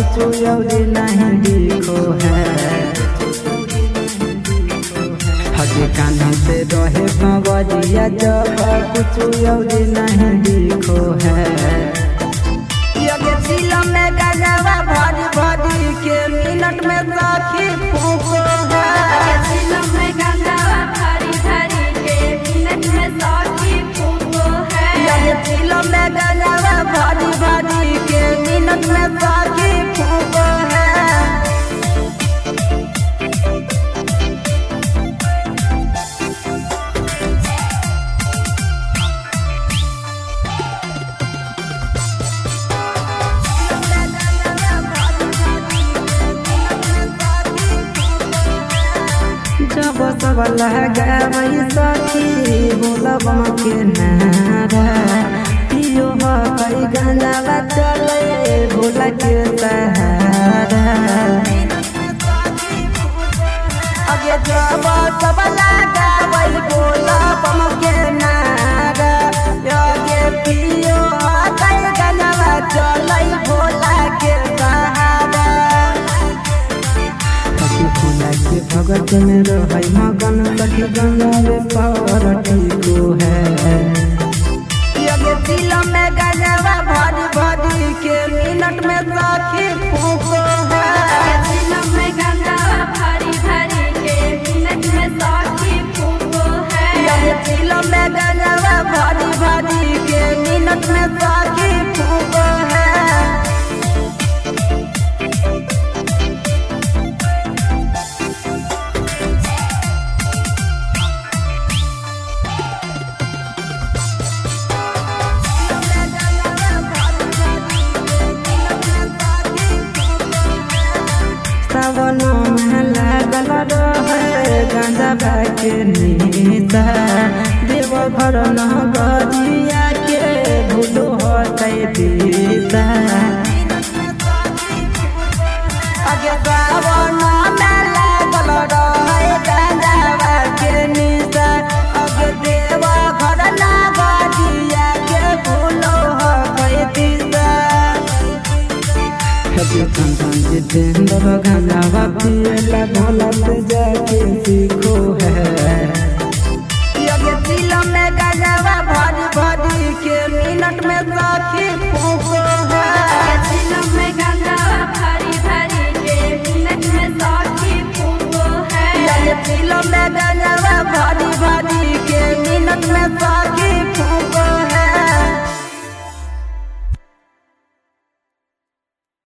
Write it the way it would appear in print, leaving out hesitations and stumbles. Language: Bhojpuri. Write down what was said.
कुछ अवधि नहीं दिखो है। हजे कानों से रहे कंवरिया जब कुछ अवधि नहीं दिखो है। यगे चिलम में गजवा भरी भरी के मिनट में साखी फूको है। यगे चिलम में गजवा भरी भरी के मिनट में साखी फूको है। यगे चिलम में गजवा भरी भरी के मिनट में साखी फूको है। जब सब लगावई सखी बोलब के नारा पियो कई गंजावा चले भोला के सहारा। अगे जब सब लगावई बोलब के नारा यगे पियो कई गंजावा चले भोला के सहारा। भोला के भगत में रह मगन सखी गंगावे पर टीको है। यगे चिलम में गजवा भरी भरी के मिनट में साखी फूको है। यगे चिलम में गजवा भरी भरी के मिनट में साखी फूको है। यगे चिलम में गजवा भरी भरी के मिनट में साखी फूको है। सावन में लागल रहे गांजा के नीता देव घर नगरिया के भूलो हटै दीता। अगे सावन में लागल रहे गांजा के नीता अगे देव घर नगरिया के भूलो हटै दीता। कंचन जितेंद्र गंजावा पियला भोला से जाके सीखो है। यगे चिलम में गजवा भरी भरी के मिनट में साखी फूको है। यगे चिलम में गजवा भरी भरी के मिनट में साखी फूको है। यगे चिलम में गजवा भरी भरी के मिनट में